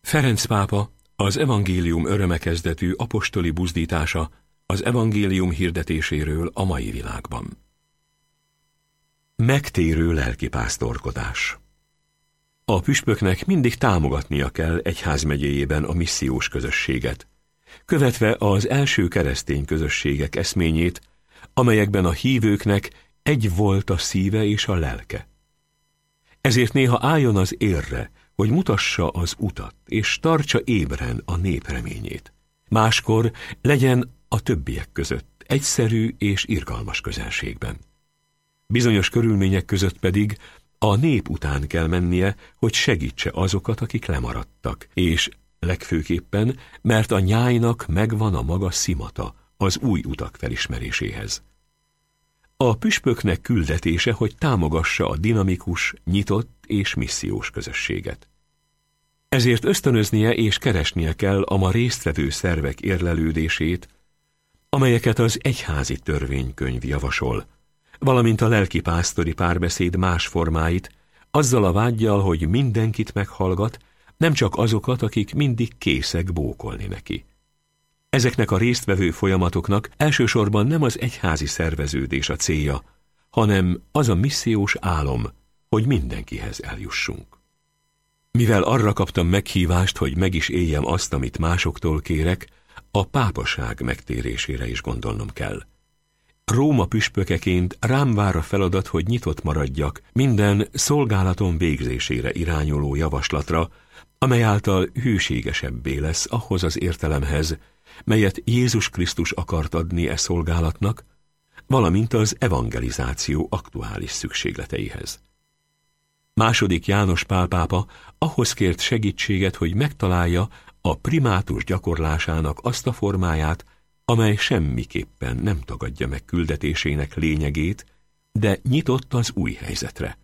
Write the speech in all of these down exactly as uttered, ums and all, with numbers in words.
Ferenc pápa az evangélium öröme kezdetű apostoli buzdítása az evangélium hirdetéséről a mai világban. Megtérő lelkipásztorkodás. A püspöknek mindig támogatnia kell egyházmegyéjében a missziós közösséget, követve az első keresztény közösségek eszményét, amelyekben a hívőknek egy volt a szíve és a lelke. Ezért néha álljon az érre, hogy mutassa az utat, és tartsa ébren a nép reményét. Máskor legyen a többiek között, egyszerű és irgalmas közelségben. Bizonyos körülmények között pedig a nép után kell mennie, hogy segítse azokat, akik lemaradtak, és legfőképpen, mert a nyájnak megvan a maga szimata az új utak felismeréséhez. A püspöknek küldetése, hogy támogassa a dinamikus, nyitott és missziós közösséget. Ezért ösztönöznie és keresnie kell a ma résztvevő szervek érlelődését, amelyeket az egyházi törvénykönyv javasol, valamint a lelkipásztori párbeszéd más formáit, azzal a vággyal, hogy mindenkit meghallgat, nem csak azokat, akik mindig készek bókolni neki. Ezeknek a résztvevő folyamatoknak elsősorban nem az egyházi szerveződés a célja, hanem az a missziós álom, hogy mindenkihez eljussunk. Mivel arra kaptam meghívást, hogy meg is éljem azt, amit másoktól kérek, a pápaság megtérésére is gondolnom kell. Róma püspökeként rám vár a feladat, hogy nyitott maradjak minden szolgálatom végzésére irányuló javaslatra, amely által hűségesebbé lesz ahhoz az értelemhez, melyet Jézus Krisztus akart adni e szolgálatnak, valamint az evangelizáció aktuális szükségleteihez. Második János Pál pápa ahhoz kért segítséget, hogy megtalálja a primátus gyakorlásának azt a formáját, amely semmiképpen nem tagadja meg küldetésének lényegét, de nyitott az új helyzetre.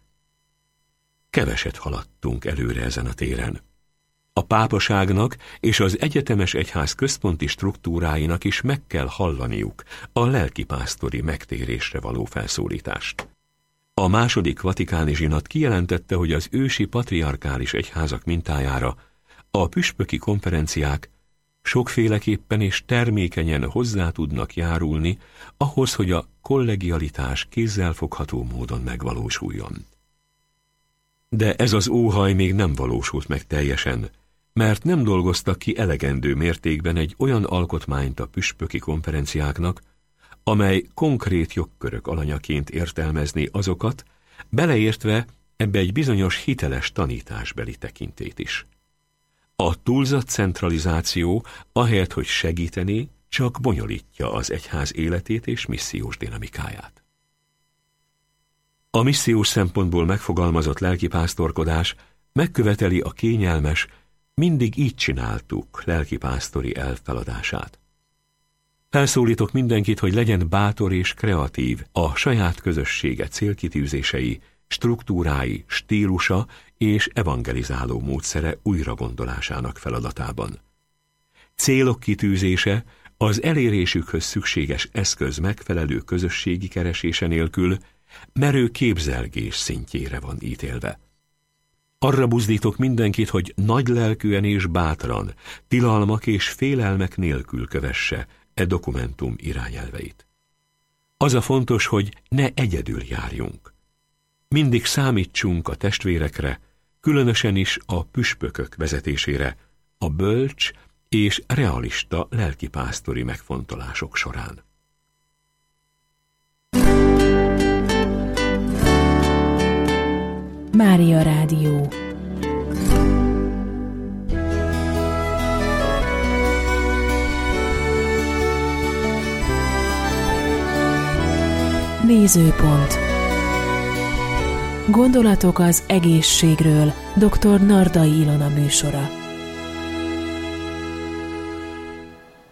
Keveset haladtunk előre ezen a téren. A pápaságnak és az egyetemes egyház központi struktúráinak is meg kell hallaniuk a lelkipásztori megtérésre való felszólítást. A második vatikáni zsinat kijelentette, hogy az ősi patriarkális egyházak mintájára a püspöki konferenciák sokféleképpen és termékenyen hozzá tudnak járulni ahhoz, hogy a kollegialitás kézzelfogható módon megvalósuljon. De ez az óhaj még nem valósult meg teljesen, mert nem dolgoztak ki elegendő mértékben egy olyan alkotmányt a püspöki konferenciáknak, amely konkrét jogkörök alanyaként értelmezni azokat, beleértve ebbe egy bizonyos hiteles tanításbeli tekintét is. A túlzott centralizáció, ahelyett, hogy segítené, csak bonyolítja az egyház életét és missziós dinamikáját. A missziós szempontból megfogalmazott lelkipásztorkodás megköveteli a kényelmes, mindig így csináltuk lelkipásztori elv feladását. Felszólítok mindenkit, hogy legyen bátor és kreatív a saját közössége célkitűzései, struktúrái, stílusa és evangelizáló módszere újragondolásának feladatában. Célok kitűzése az elérésükhöz szükséges eszköz megfelelő közösségi keresése nélkül merő képzelgés szintjére van ítélve. Arra buzdítok mindenkit, hogy nagylelkűen és bátran, tilalmak és félelmek nélkül kövesse e dokumentum irányelveit. Az a fontos, hogy ne egyedül járjunk. Mindig számítsunk a testvérekre, különösen is a püspökök vezetésére, a bölcs és realista lelkipásztori megfontolások során. Mária Rádió. Nézőpont. Gondolatok az egészségről. doktor Nardai Ilona műsora.